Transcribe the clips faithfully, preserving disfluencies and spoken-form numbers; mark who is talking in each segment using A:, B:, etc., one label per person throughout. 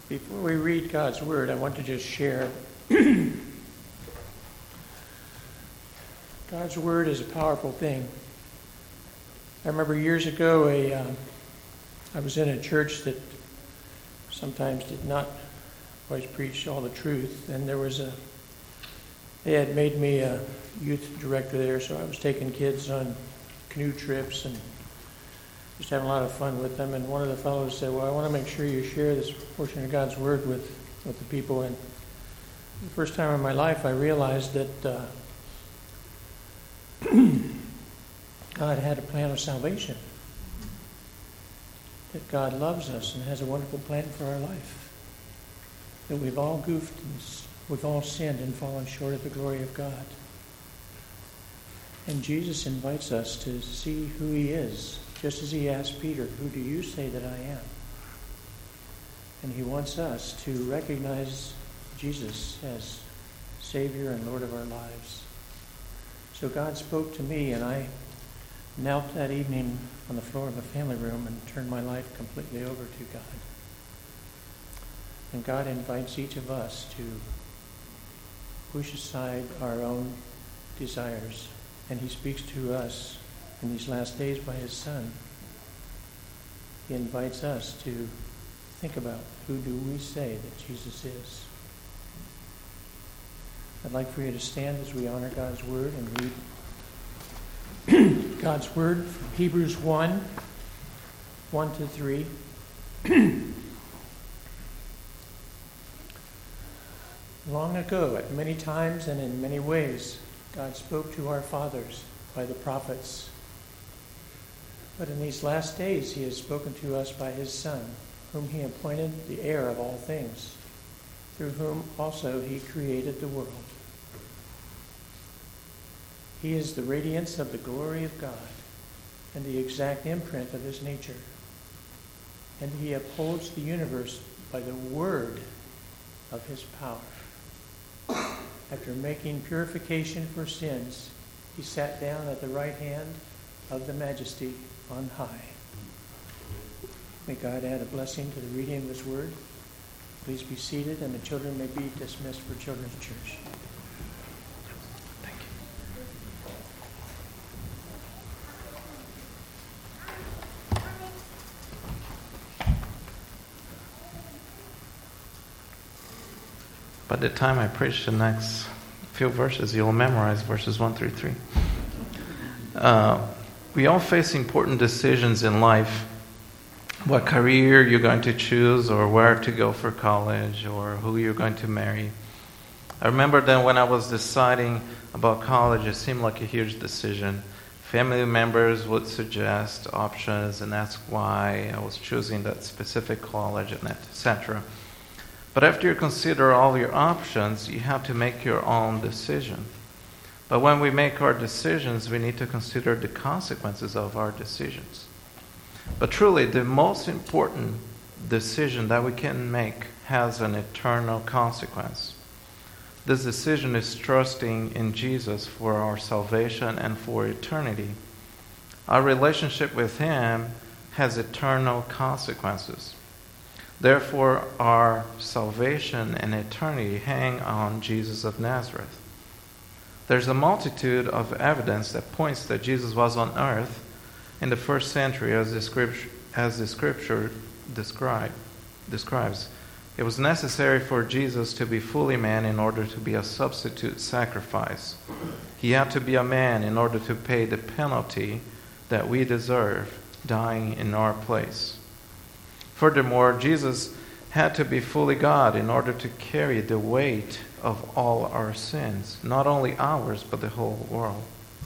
A: Before we read God's Word, I want to just share. God's Word is a powerful thing. I remember years ago, a, um, I was in a church that sometimes did not always preach all the truth, and there was a, they had made me a youth director there, so I was taking kids on canoe trips and just having a lot of fun with them. And one of the fellows said, well, I want to make sure you share this portion of God's Word with, with the people. And the first time in my life, I realized that uh, God had a plan of salvation. That God loves us and has a wonderful plan for our life. That we've all goofed and we've all sinned and fallen short of the glory of God. And Jesus invites us to see who he is, just as he asked Peter, who do you say that I am? And he wants us to recognize Jesus as Savior and Lord of our lives. So God spoke to me, and I knelt that evening on the floor of a family room and turned my life completely over to God. And God invites each of us to push aside our own desires. And he speaks to us in these last days by his Son. He invites us to think about, who do we say that Jesus is? I'd like for you to stand as we honor God's Word and read God's Word from Hebrews one, one to three. Long ago, at many times and in many ways, God spoke to our fathers by the prophets. But in these last days, he has spoken to us by his Son, whom he appointed the heir of all things, through whom also he created the world. He is the radiance of the glory of God and the exact imprint of his nature. And he upholds the universe by the word of his power. After making purification for sins, he sat down at the right hand of the Majesty on high. May God add a blessing to the reading of his word. Please be seated, and the children may be dismissed for Children's Church. Thank
B: you. By the time I preach the next few verses, you'll memorize verses one through three. Uh, we all face important decisions in life. What career you're going to choose, or where to go for college, or who you're going to marry. I remember that when I was deciding about college, it seemed like a huge decision. Family members would suggest options and ask why I was choosing that specific college, and et cetera. But after you consider all your options, you have to make your own decision. But when we make our decisions, we need to consider the consequences of our decisions. But truly, the most important decision that we can make has an eternal consequence. This decision is trusting in Jesus for our salvation and for eternity. Our relationship with him has eternal consequences. Therefore, our salvation and eternity hang on Jesus of Nazareth. There's a multitude of evidence that points that Jesus was on earth in the first century, as the scripture, as the scripture describe, describes. It was necessary for Jesus to be fully man in order to be a substitute sacrifice. He had to be a man in order to pay the penalty that we deserve, dying in our place. Furthermore, Jesus had to be fully God in order to carry the weight of all our sins, not only ours, but the whole world.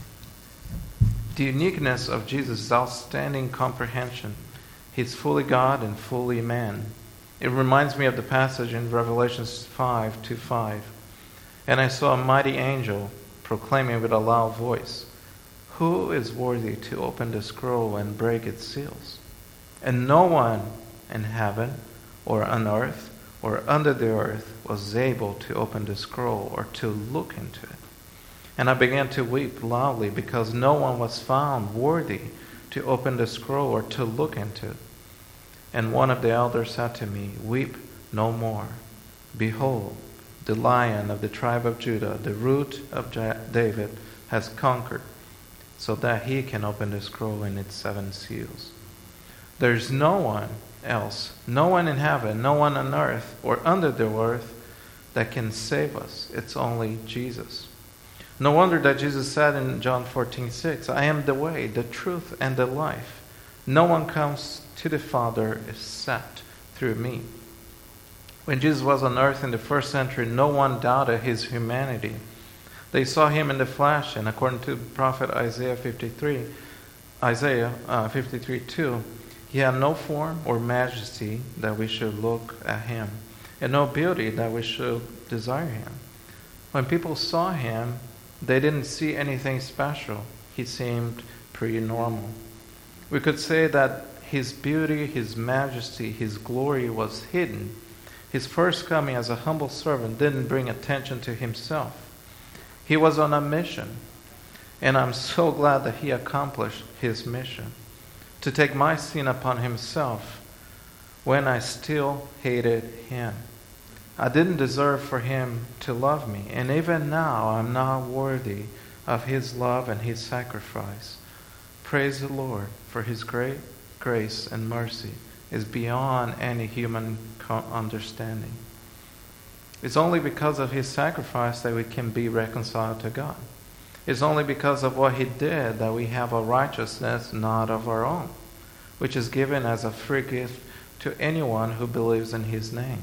B: The uniqueness of Jesus' outstanding comprehension. He's fully God and fully man. It reminds me of the passage in Revelation five two five. And I saw a mighty angel proclaiming with a loud voice, "Who is worthy to open the scroll and break its seals?" And no one in heaven or on earth or under the earth was able to open the scroll or to look into it. And I began to weep loudly because no one was found worthy to open the scroll or to look into it. And one of the elders said to me, "Weep no more. Behold, the Lion of the tribe of Judah, the root of David, has conquered, so that he can open the scroll and its seven seals. There is no one else, no one in heaven, no one on earth or under the earth that can save us. It's only Jesus. No wonder that Jesus said in John fourteen six, I am the way, the truth, and the life. No one comes to the Father except through me. When Jesus was on earth in the first century, no one doubted his humanity. They saw him in the flesh, and according to prophet Isaiah fifty-three, Isaiah uh, fifty-three two, he had no form or majesty that we should look at him, and no beauty that we should desire him. When people saw him, they didn't see anything special. He seemed pretty normal. We could say that his beauty, his majesty, his glory was hidden. His first coming as a humble servant didn't bring attention to himself. He was on a mission, and I'm so glad that he accomplished his mission, to take my sin upon himself when I still hated him. I didn't deserve for him to love me, and even now I'm not worthy of his love and his sacrifice. Praise the Lord, for his great grace and mercy is beyond any human understanding. It's only because of his sacrifice that we can be reconciled to God. It's only because of what he did that we have a righteousness not of our own, which is given as a free gift to anyone who believes in his name.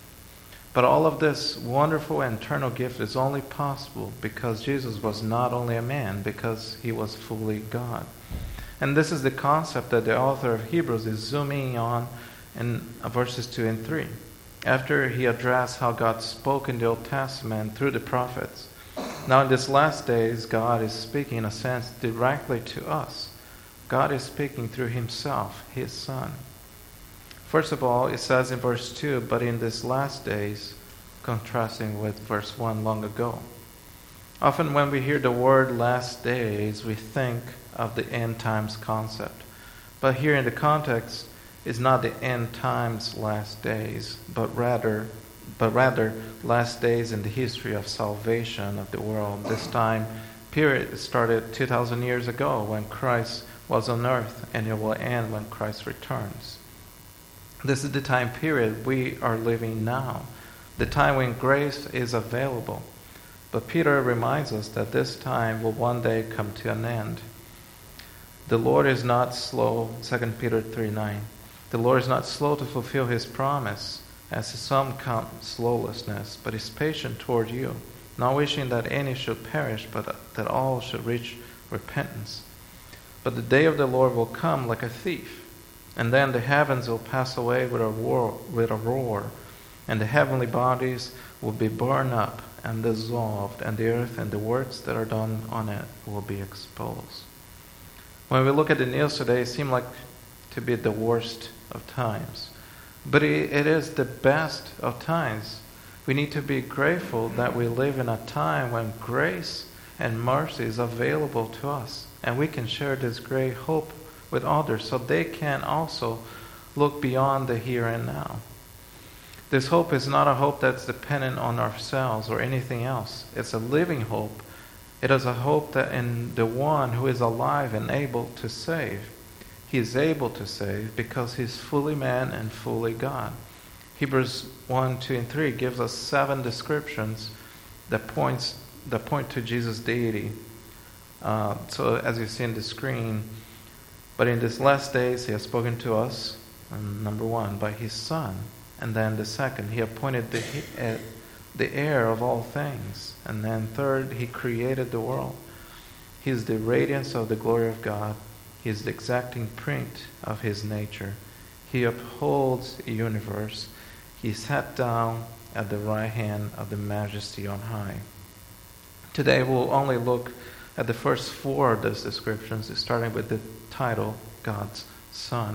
B: But all of this wonderful and eternal gift is only possible because Jesus was not only a man, because he was fully God. And this is the concept that the author of Hebrews is zooming on in verses two and three. After he addressed how God spoke in the Old Testament through the prophets, now in these last days, God is speaking in a sense directly to us. God is speaking through himself, his Son. First of all, it says in verse two, but in these last days, contrasting with verse one long ago. Often when we hear the word last days, we think of the end times concept. But here in the context, is not the end times last days, but rather but rather last days in the history of salvation of the world. This time period started two thousand years ago when Christ was on earth, and it will end when Christ returns. This is the time period we are living now, the time when grace is available. But Peter reminds us that this time will one day come to an end. The Lord is not slow, Second Peter three nine. The Lord is not slow to fulfill his promise, as some count slowlessness, but is patient toward you, not wishing that any should perish, but that all should reach repentance. But the day of the Lord will come like a thief, and then the heavens will pass away with a roar, with a roar, and the heavenly bodies will be burned up and dissolved, and the earth and the works that are done on it will be exposed. When we look at the news today, it seems like to be the worst of times. But it, it is the best of times. We need to be grateful that we live in a time when grace and mercy is available to us, and we can share this great hope with others so they can also look beyond the here and now. This hope is not a hope that's dependent on ourselves or anything else. It's a living hope. It is a hope that in the one who is alive and able to save. He is able to save because he's fully man and fully God. Hebrews one, two, and three gives us seven descriptions that points that point to Jesus' deity. Uh, so as you see in the screen, but in these last days he has spoken to us, um, number one, by his Son. And then the second, he appointed the, uh, the heir of all things. And then third, he created the world. He is the radiance of the glory of God. He is the exacting print of his nature. He upholds the universe. He sat down at the right hand of the majesty on high. Today we'll only look at the first four of those descriptions, starting with the title, God's Son.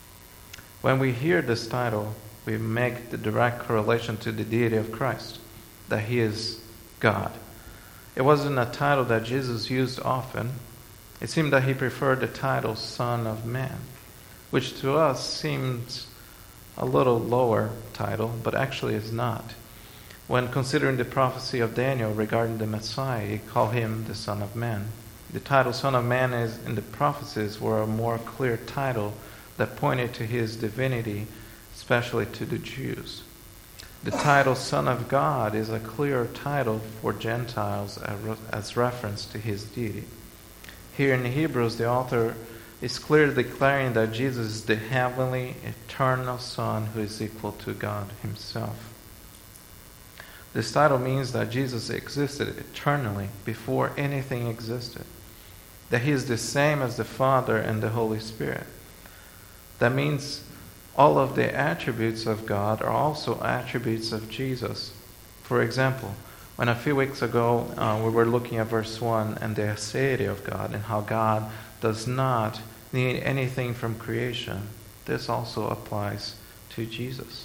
B: When we hear this title, we make the direct correlation to the deity of Christ, that he is God. It wasn't a title that Jesus used often. It seemed that he preferred the title Son of Man, which to us seems a little lower title, but actually is not. When considering the prophecy of Daniel regarding the Messiah, he called him the Son of Man. The title Son of Man is in the prophecies were a more clear title that pointed to his divinity, especially to the Jews. The title Son of God is a clearer title for Gentiles as reference to his deity. Here in Hebrews, the author is clearly declaring that Jesus is the heavenly, eternal Son who is equal to God himself. This title means that Jesus existed eternally before anything existed. That he is the same as the Father and the Holy Spirit. That means all of the attributes of God are also attributes of Jesus. For example, when a few weeks ago uh, we were looking at verse one and the aseity of God and how God does not need anything from creation, this also applies to Jesus.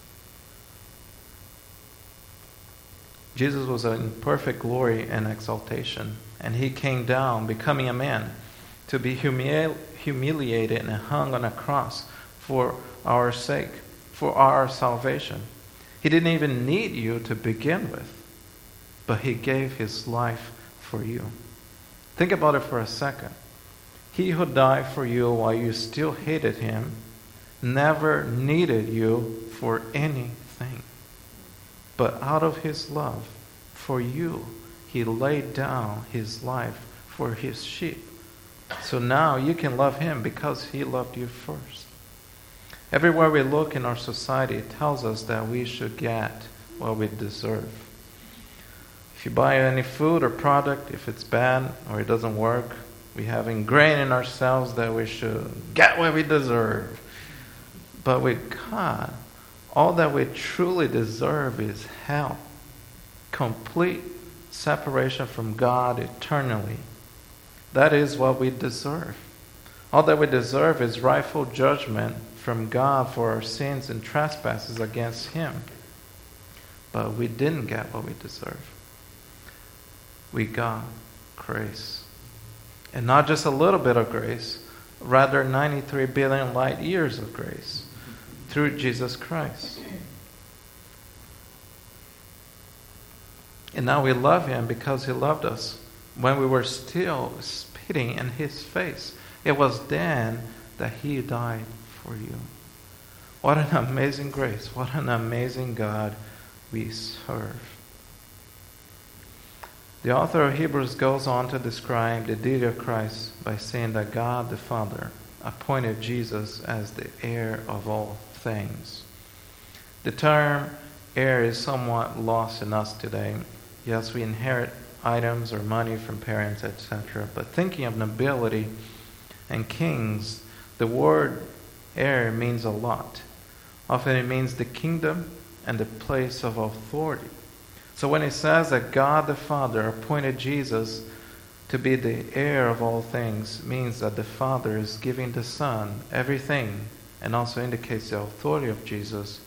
B: Jesus was in perfect glory and exaltation, and he came down, becoming a man, to be humili- humiliated and hung on a cross for our sake, for our salvation. He didn't even need you to begin with, but he gave his life for you. Think about it for a second. He who died for you while you still hated him never needed you for anything. But out of his love for you, he laid down his life for his sheep. So now you can love him because he loved you first. Everywhere we look in our society, it tells us that we should get what we deserve. If you buy any food or product, if it's bad or it doesn't work, we have ingrained in ourselves that we should get what we deserve. But with God, all that we truly deserve is hell. Complete separation from God eternally. That is what we deserve. All that we deserve is rightful judgment from God for our sins and trespasses against him. But we didn't get what we deserve. We got grace. And not just a little bit of grace, rather ninety-three billion light years of grace through Jesus Christ. And now we love him because he loved us when we were still spitting in his face. It was then that he died for you. What an amazing grace. What an amazing God we serve. The author of Hebrews goes on to describe the deity of Christ by saying that God the Father appointed Jesus as the heir of all things. The term heir is somewhat lost in us today. Yes, we inherit items or money from parents, et cetera. But thinking of nobility and kings, the word heir means a lot. Often it means the kingdom and the place of authority. So when it says that God the Father appointed Jesus to be the heir of all things, means that the Father is giving the Son everything, and also indicates the authority of Jesus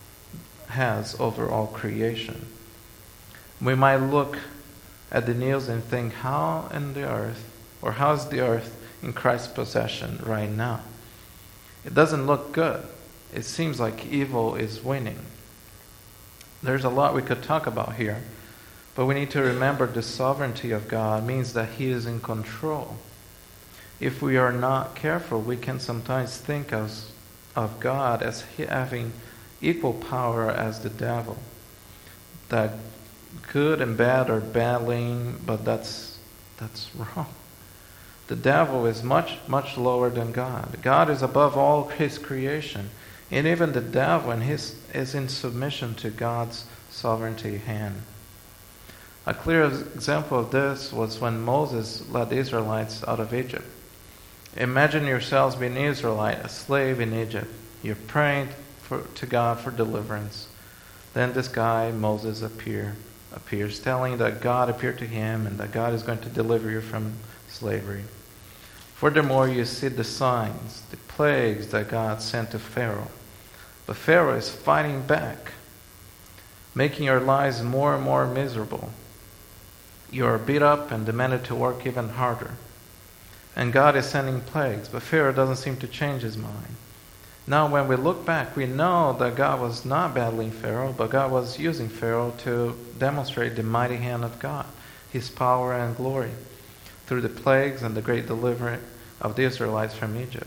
B: has over all creation. We might look at the news and think, how in the earth, or how is the earth in Christ's possession right now? It doesn't look good. It seems like evil is winning. There's a lot we could talk about here, but we need to remember the sovereignty of God means that he is in control. If we are not careful, we can sometimes think of, of God as having equal power as the devil. That good and bad are battling, but that's that's wrong. The devil is much, much lower than God. God is above all his creation. And even the devil and his, is in submission to God's sovereignty hand. A clear example of this was when Moses led the Israelites out of Egypt. Imagine yourselves being an Israelite, a slave in Egypt. You're praying for, to God for deliverance. Then this guy, Moses, appear, appears, telling that God appeared to him and that God is going to deliver you from slavery. Furthermore, you see the signs, the plagues that God sent to Pharaoh. But Pharaoh is fighting back, making your lives more and more miserable. You are beat up and demanded to work even harder. And God is sending plagues, but Pharaoh doesn't seem to change his mind. Now, when we look back, we know that God was not battling Pharaoh, but God was using Pharaoh to demonstrate the mighty hand of God, his power and glory, through the plagues and the great deliverance of the Israelites from Egypt.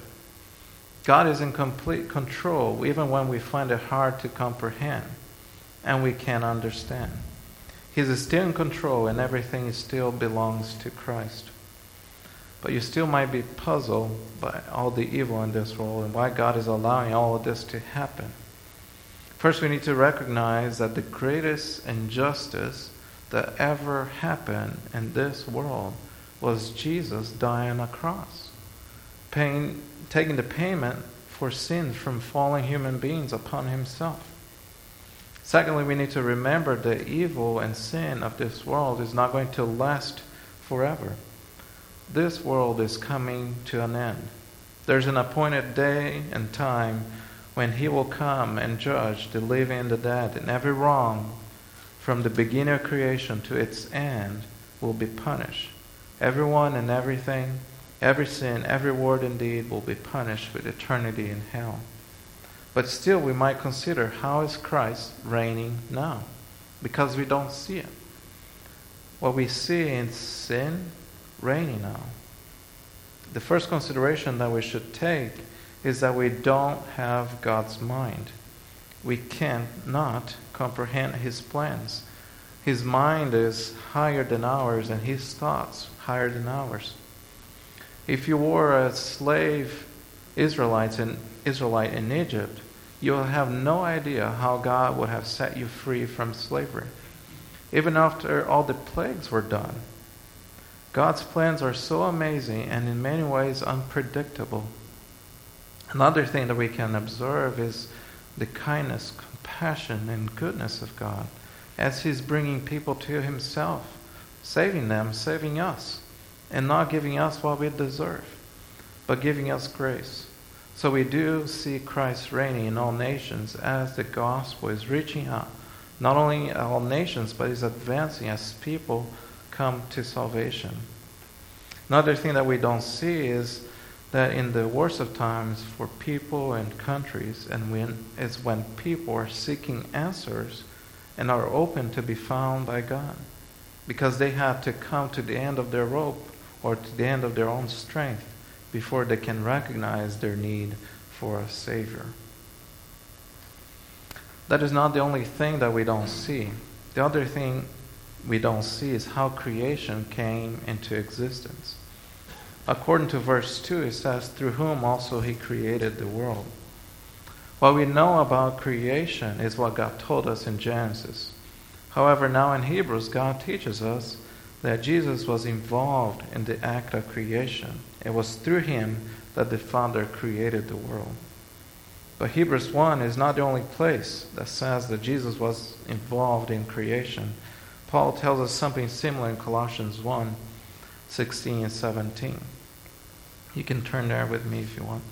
B: God is in complete control, even when we find it hard to comprehend and we can't understand. He is still in control, and everything still belongs to Christ. But you still might be puzzled by all the evil in this world and why God is allowing all of this to happen. First, we need to recognize that the greatest injustice that ever happened in this world was Jesus dying on a cross, paying, taking the payment for sins from fallen human beings upon himself. Secondly, we need to remember the evil and sin of this world is not going to last forever. This world is coming to an end. There's an appointed day and time when he will come and judge the living and the dead, and every wrong from the beginning of creation to its end will be punished. Everyone and everything, every sin, every word and deed will be punished with eternity in hell. But still we might consider, how is Christ reigning now? Because we don't see it. What we see in sin reigning now. The first consideration that we should take is that we don't have God's mind. We cannot comprehend his plans. His mind is higher than ours, and his thoughts higher than ours. If you were a slave Israelites in, Israelite in Egypt, you'll have no idea how God would have set you free from slavery, even after all the plagues were done. God's plans are so amazing and in many ways unpredictable. Another thing that we can observe is the kindness, compassion, and goodness of God as he's bringing people to himself, saving them, saving us, and not giving us what we deserve, but giving us grace. So we do see Christ reigning in all nations as the gospel is reaching out, not only all nations, but is advancing as people come to salvation. Another thing that we don't see is that in the worst of times for people and countries, and when is when people are seeking answers and are open to be found by God, because they have to come to the end of their rope or to the end of their own strength before they can recognize their need for a Savior. That is not the only thing that we don't see. The other thing we don't see is how creation came into existence. According to verse two, it says, through whom also he created the world. What we know about creation is what God told us in Genesis. However, now in Hebrews, God teaches us that Jesus was involved in the act of creation. It was through him that the Father created the world. But Hebrews one is not the only place that says that Jesus was involved in creation. Paul tells us something similar in Colossians one, sixteen and seventeen. You can turn there with me if you want.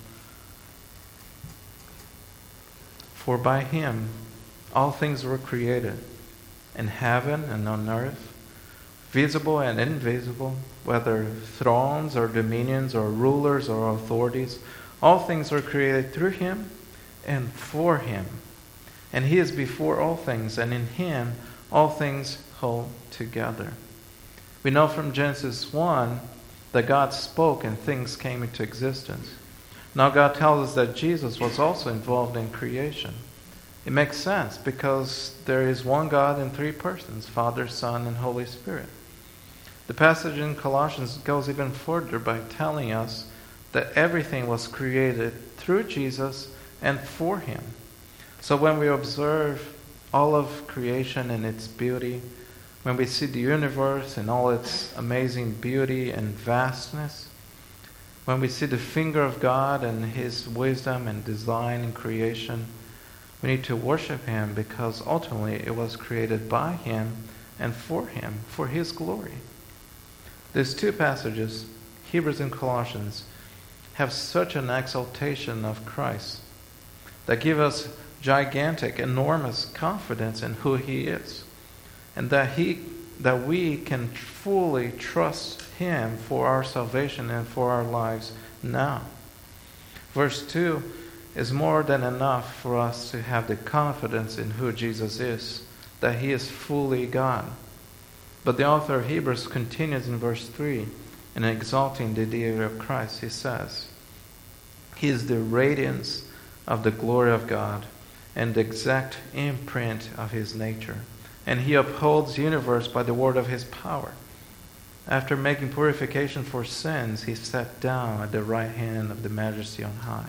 B: For by him all things were created, in heaven and on earth, visible and invisible, whether thrones or dominions or rulers or authorities. All things were created through him and for him. And he is before all things, and in him all things hold together. We know from Genesis one that God spoke and things came into existence. Now God tells us that Jesus was also involved in creation. It makes sense because there is one God in three persons, Father, Son, and Holy Spirit. The passage in Colossians goes even further by telling us that everything was created through Jesus and for him. So when we observe all of creation and its beauty, when we see the universe and all its amazing beauty and vastness, when we see the finger of God and his wisdom and design in creation, we need to worship him because ultimately it was created by him and for him, for his glory. These two passages, Hebrews and Colossians, have such an exaltation of Christ that give us gigantic, enormous confidence in who he is, and that he, that we can fully trust him for our salvation and for our lives now. Verse two is more than enough for us to have the confidence in who Jesus is, that he is fully God. But the author of Hebrews continues in verse three, in exalting the deity of Christ. He says, he is the radiance of the glory of God and the exact imprint of his nature. And he upholds the universe by the word of his power. After making purification for sins, he sat down at the right hand of the Majesty on high.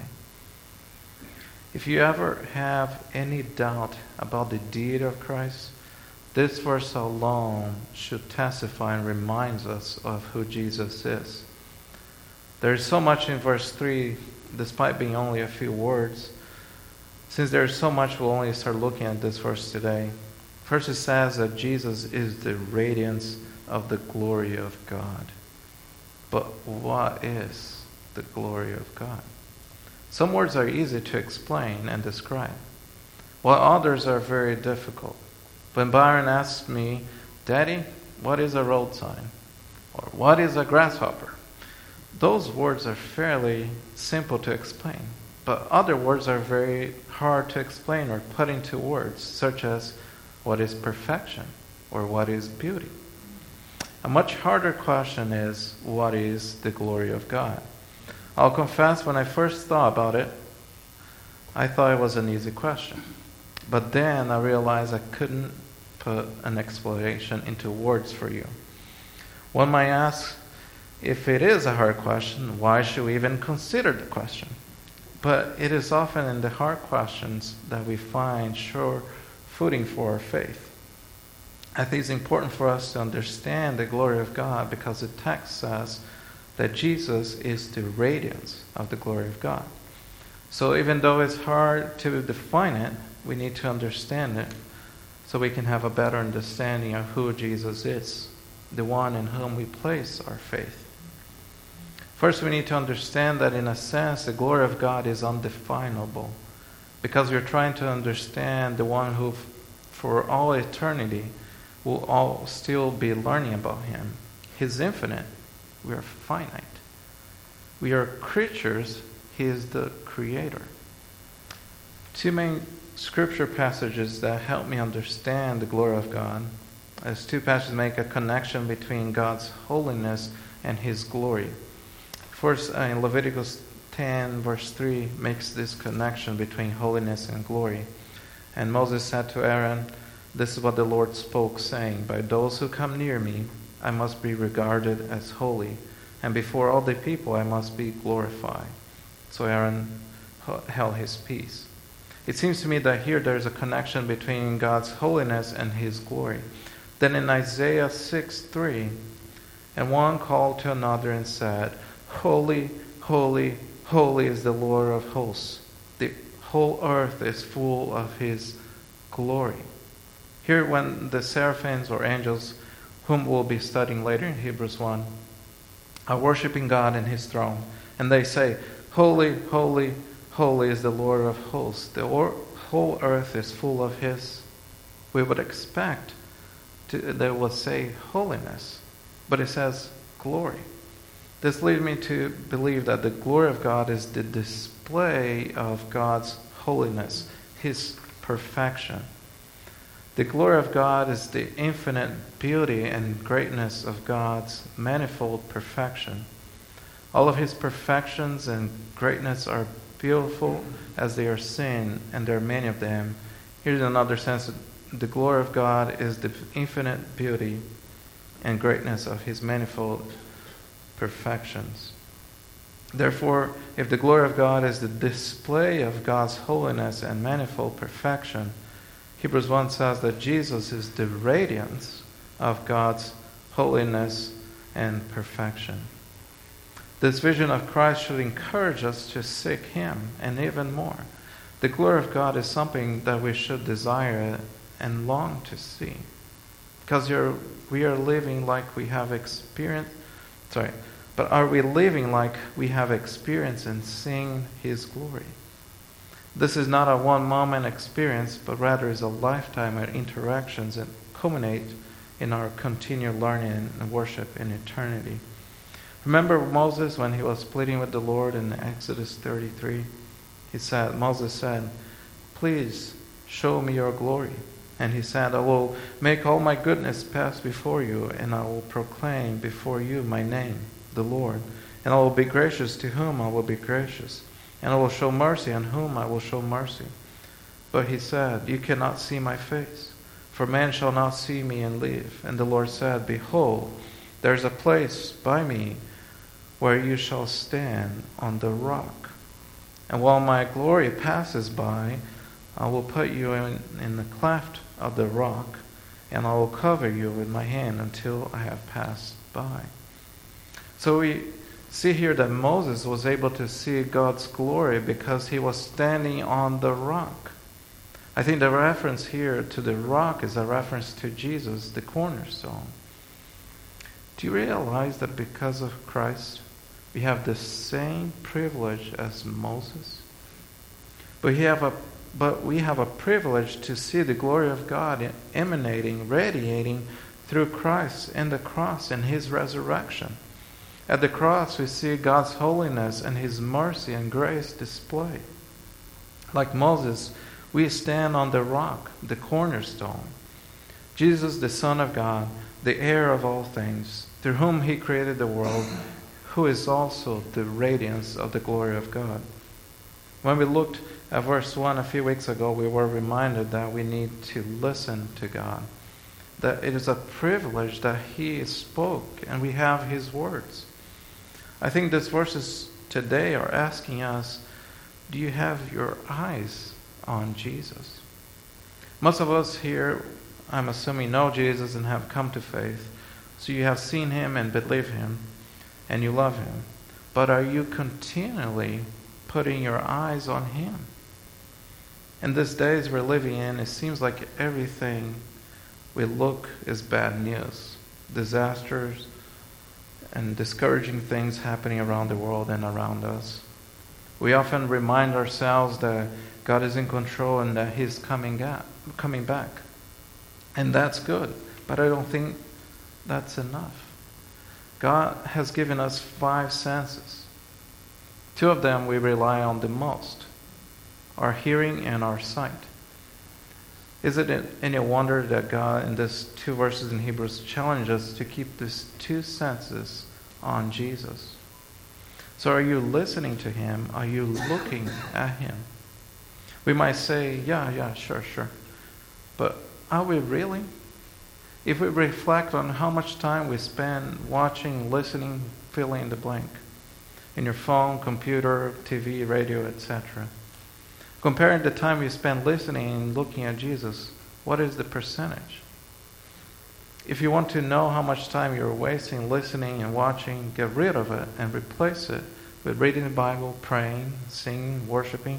B: If you ever have any doubt about the deity of Christ, this verse alone should testify and remind us of who Jesus is. There is so much in verse three, despite being only a few words. Since there is so much, we'll only start looking at this verse today. First, it says that Jesus is the radiance of the glory of God. But what is the glory of God? Some words are easy to explain and describe, while others are very difficult. When Byron asks me, Daddy, what is a road sign? Or what is a grasshopper? Those words are fairly simple to explain, but other words are very hard to explain or put into words, such as what is perfection or what is beauty. A much harder question is, what is the glory of God? I'll confess, when I first thought about it, I thought it was an easy question. But then I realized I couldn't put an explanation into words for you. One might ask, if it is a hard question, why should we even consider the question? But it is often in the hard questions that we find sure footing for our faith. I think it's important for us to understand the glory of God because the text says that Jesus is the radiance of the glory of God. So even though it's hard to define it, we need to understand it so we can have a better understanding of who Jesus is, the one in whom we place our faith. First, we need to understand that in a sense, the glory of God is undefinable because we're trying to understand the one who, for all eternity, will all still be learning about him. He's infinite. We are finite. We are creatures. He is the creator. Two main scripture passages that help me understand the glory of God, as two passages make a connection between God's holiness and his glory. First, uh, in Leviticus ten, verse three, makes this connection between holiness and glory. And Moses said to Aaron, this is what the Lord spoke, saying, by those who come near me, I must be regarded as holy, and before all the people I must be glorified. So Aaron held his peace. It seems to me that here there is a connection between God's holiness and his glory. Then in Isaiah six three, and one called to another and said, holy, holy, holy is the Lord of hosts. The whole earth is full of his glory. Here, when the seraphims or angels, whom we'll be studying later in Hebrews one, are worshiping God in his throne, and they say, holy, holy, holy is the Lord of hosts. The or- whole earth is full of his. We would expect to, they will say holiness, but it says glory. This leads me to believe that the glory of God is the display of God's holiness, his perfection. The glory of God is the infinite beauty and greatness of God's manifold perfection. All of his perfections and greatness are beautiful as they are seen, and there are many of them. Here's another sense that the glory of God is the infinite beauty and greatness of his manifold perfections. Therefore, if the glory of God is the display of God's holiness and manifold perfection, Hebrews one says that Jesus is the radiance of God's holiness and perfection. This vision of Christ should encourage us to seek him, and even more. The glory of God is something that we should desire and long to see. Because you're, we are living like we have experienced, sorry, but are we living like we have experienced and seeing his glory? This is not a one-moment experience, but rather is a lifetime of interactions that culminate in our continued learning and worship in eternity. Remember Moses when he was pleading with the Lord in Exodus thirty-three? he said, Moses said, please show me your glory. And he said, I will make all my goodness pass before you, and I will proclaim before you my name, the Lord. And I will be gracious to whom I will be gracious, and I will show mercy on whom I will show mercy. But he said, you cannot see my face, for man shall not see me and live. And the Lord said, behold, there is a place by me where you shall stand on the rock. And while my glory passes by, I will put you in, in the cleft of the rock, and I will cover you with my hand until I have passed by. So we see here that Moses was able to see God's glory because he was standing on the rock. I think the reference here to the rock is a reference to Jesus, the cornerstone. Do you realize that because of Christ, we have the same privilege as Moses? But we have a, but we have a privilege to see the glory of God emanating, radiating through Christ and the cross and his resurrection. At the cross, we see God's holiness and his mercy and grace displayed. Like Moses, we stand on the rock, the cornerstone. Jesus, the Son of God, the heir of all things, through whom he created the world, who is also the radiance of the glory of God. When we looked at verse one a few weeks ago, we were reminded that we need to listen to God. That it is a privilege that he spoke and we have his words. I think these verses today are asking us, do you have your eyes on Jesus? Most of us here, I'm assuming, know Jesus and have come to faith. So you have seen him and believe him and you love him. But are you continually putting your eyes on him? In these days we're living in, it seems like everything we look is bad news. Disasters and discouraging things happening around the world and around us. We often remind ourselves that God is in control and that he's coming, at, coming back. And that's good. But I don't think that's enough. God has given us five senses. Two of them we rely on the most. Our hearing and our sight. Is it any wonder that God, in these two verses in Hebrews, challenges us to keep these two senses on Jesus? So are you listening to him? Are you looking at him? We might say, yeah, yeah, sure, sure. But are we really? If we reflect on how much time we spend watching, listening, filling in the blank, in your phone, computer, T V, radio, et cetera, comparing the time you spend listening and looking at Jesus, what is the percentage? If you want to know how much time you're wasting listening and watching, get rid of it and replace it with reading the Bible, praying, singing, worshiping.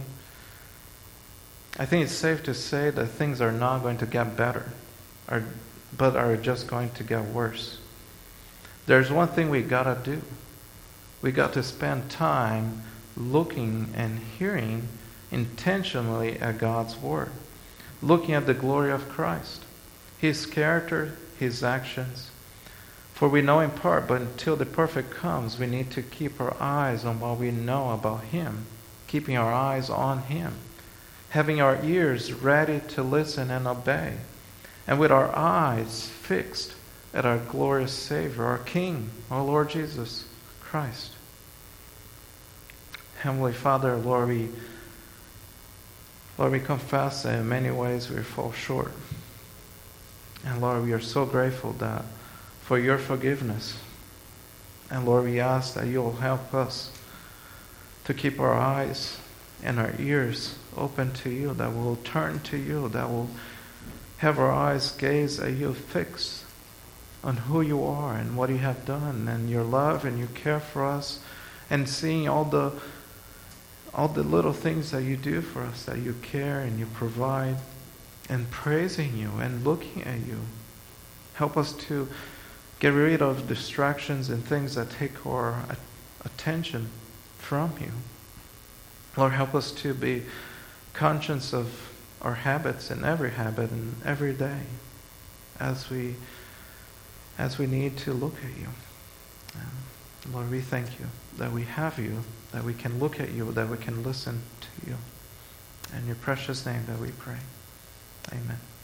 B: I think it's safe to say that things are not going to get better, are, but are just going to get worse. There's one thing we gotta do. We got to spend time looking and hearing intentionally at God's Word, looking at the glory of Christ, his character, his actions. For we know in part, but until the perfect comes, we need to keep our eyes on what we know about him, keeping our eyes on him, having our ears ready to listen and obey, and with our eyes fixed at our glorious Savior, our King, our Lord Jesus Christ. Heavenly Father, Lord, we Lord, we confess that in many ways we fall short. And Lord, we are so grateful that for your forgiveness. And Lord, we ask that you will help us to keep our eyes and our ears open to you, that we'll turn to you, that we'll have our eyes gaze at you, fixed on who you are and what you have done and your love and your care for us, and seeing all the all the little things that you do for us, that you care and you provide, and praising you and looking at you. Help us to get rid of distractions and things that take our attention from you. Lord, help us to be conscious of our habits and every habit and every day as we as we need to look at you. Lord, we thank you that we have you, that we can look at you, that we can listen to you. In your precious name that we pray. Amen.